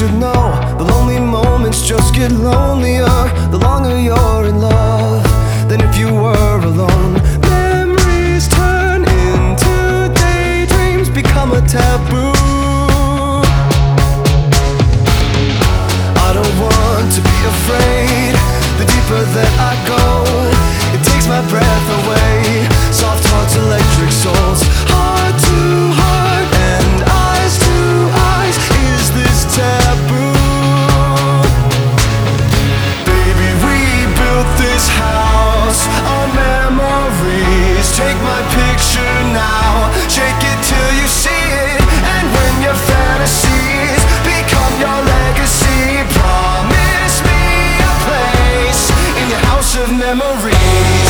should know, the lonely moments just get lonelier the longer you're in love than if you were alone. Memories turn into daydreams, become a taboo. I don't want to be afraid. The deeper that I go, it takes my breath away. Soft hearts, electric souls, heart to heart and eyes to eyes. Is this taboo? Baby, we built this house on memories. Take my picture now, shake it till you see it. And when your fantasies become your legacy, promise me a place in your house of memories.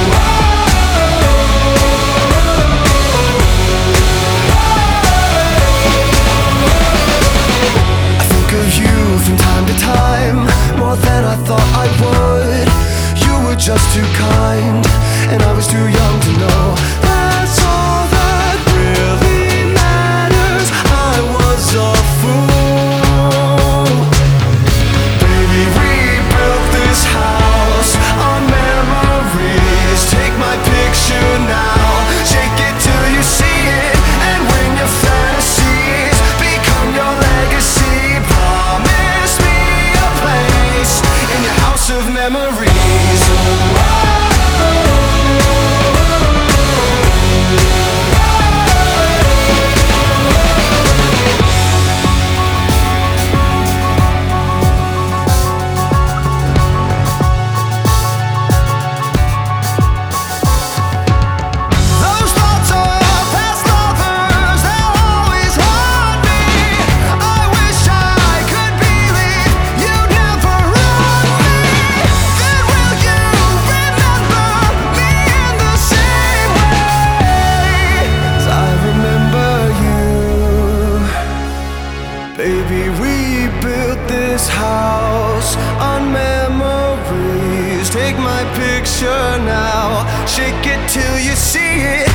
I think of you from time to time, more than I thought I would. You were just too kind, and I was too young to know. That's all that really matters. I was a fool. Baby, we built this house on memories. Take my picture now, shake it till you see it. And when your fantasies become your legacy, promise me a place in your house of memories. Baby, we built this house on memories. Take my picture now, shake it till you see it.